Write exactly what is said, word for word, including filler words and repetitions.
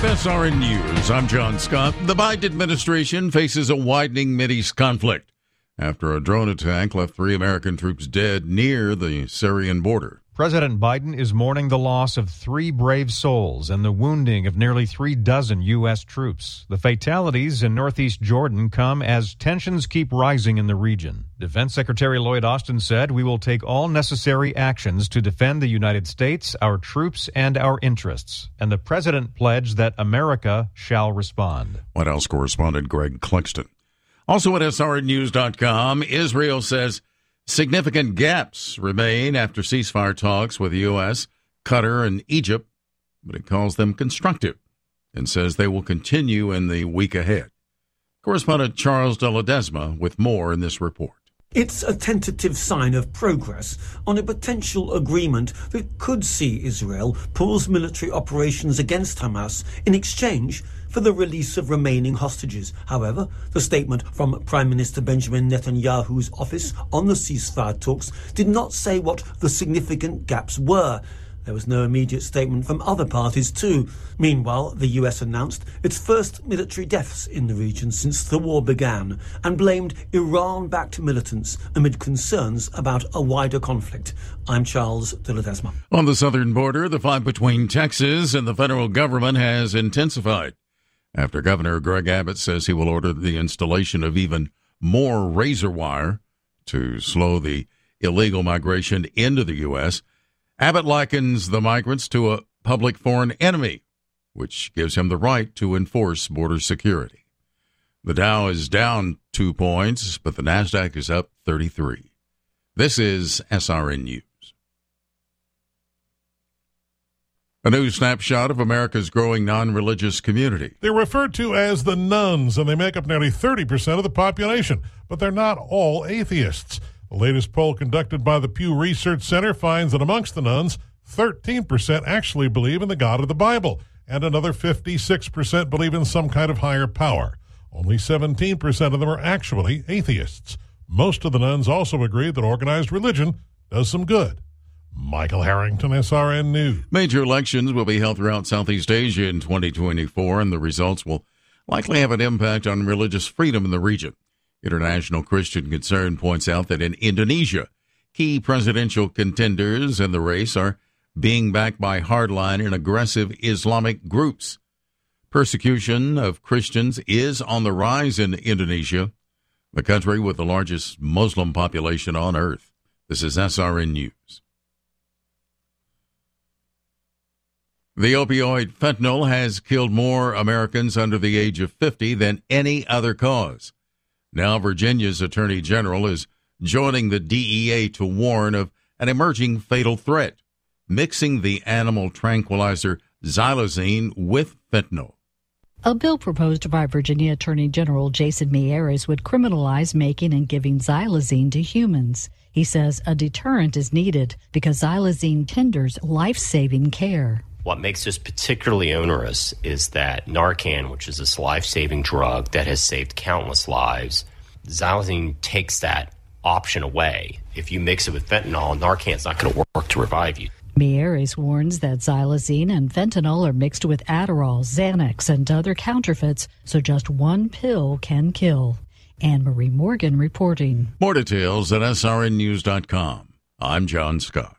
S R N News, I'm John Scott. The Biden administration faces a widening Mideast conflict after a drone attack left three American troops dead near the Syrian border. President Biden is mourning the loss of three brave souls and the wounding of nearly three dozen U S troops. The fatalities in northeast Jordan come as tensions keep rising in the region. Defense Secretary Lloyd Austin said, "We will take all necessary actions to defend the United States, our troops, and our interests." And the president pledged that America shall respond. White House correspondent Greg Cluxton. Also at S R N news dot com, Israel says significant gaps remain after ceasefire talks with the U S, Qatar, and Egypt, but it calls them constructive and says they will continue in the week ahead. Correspondent Charles de Ledesma with more in this report. It's a tentative sign of progress on a potential agreement that could see Israel pause military operations against Hamas in exchange for the release of remaining hostages. However, the statement from Prime Minister Benjamin Netanyahu's office on the ceasefire talks did not say what the significant gaps were. There was no immediate statement from other parties too. Meanwhile, the U S announced its first military deaths in the region since the war began and blamed Iran-backed militants amid concerns about a wider conflict. I'm Charles de Ledesma. On the southern border, the fight between Texas and the federal government has intensified after Governor Greg Abbott says he will order the installation of even more razor wire to slow the illegal migration into the U S. Abbott likens the migrants to a public foreign enemy, which gives him the right to enforce border security. The Dow is down two points, but the NASDAQ is up thirty-three. This is S R N News. A new snapshot of America's growing non-religious community. They're referred to as the nuns, and they make up nearly thirty percent of the population, but they're not all atheists. The latest poll conducted by the Pew Research Center finds that amongst the nuns, thirteen percent actually believe in the God of the Bible, and another fifty-six percent believe in some kind of higher power. Only seventeen percent of them are actually atheists. Most of the nuns also agree that organized religion does some good. Michael Harrington, S R N News. Major elections will be held throughout Southeast Asia in twenty twenty-four, and the results will likely have an impact on religious freedom in the region. International Christian Concern points out that in Indonesia, key presidential contenders in the race are being backed by hardline and aggressive Islamic groups. Persecution of Christians is on the rise in Indonesia, the country with the largest Muslim population on earth. This is S R N News. The opioid fentanyl has killed more Americans under the age of fifty than any other cause. Now Virginia's Attorney General is joining the D E A to warn of an emerging fatal threat, mixing the animal tranquilizer xylazine with fentanyl. A bill proposed by Virginia Attorney General Jason Miyares would criminalize making and giving xylazine to humans. He says a deterrent is needed because xylazine tenders life-saving care. What makes this particularly onerous is that Narcan, which is this life-saving drug that has saved countless lives, xylazine takes that option away. If you mix it with fentanyl, Narcan's not going to work to revive you. Miyares warns that xylazine and fentanyl are mixed with Adderall, Xanax, and other counterfeits, so just one pill can kill. Anne-Marie Morgan reporting. More details at S R N news dot com. I'm John Scott.